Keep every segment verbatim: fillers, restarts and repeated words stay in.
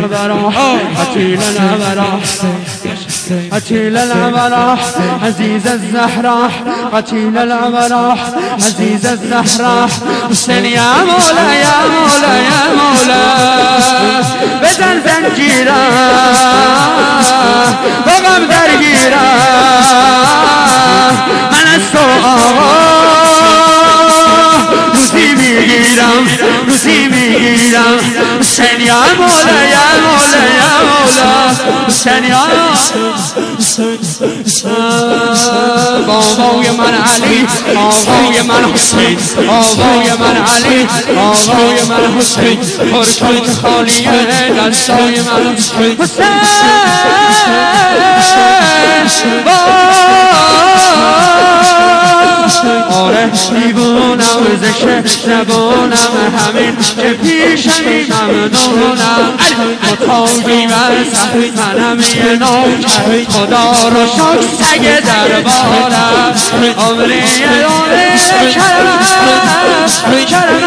الورى قتیل الورى قتیل الورى عزیز الزهرا قتیل الورى عزیز الزهرا حسین یا مولا یا مولا یا مولا بزن زنجیرم با غم درگیرم من از تو آقا روزی میگیرم روزی میگیرم حسین یا مولا یا مولا یا مولا حسین یا بابای من علی آقای من حسین آقای من علی آقای من حسین پرکوت خالیه دستای من حسین آره دیوونم زشه زبونم همین که پیشمی ممنونم مطاقی و سخت منم یه نوکر خدا رو شک سگ دربارم عمری عمری کرم کرم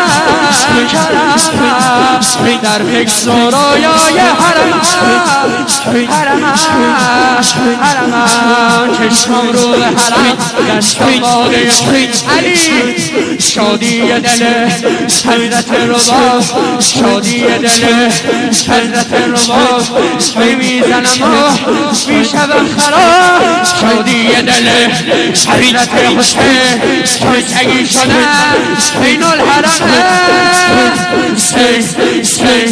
کرم در فکر سرایای حرم حرم حرم چشمم رو به حرم دستم باقی علی شادی دل حضرت رباب شادی دل حضرت رباب میزنم و میشم خراب شادی دل حضرت حسین سگی شدن بین الحرم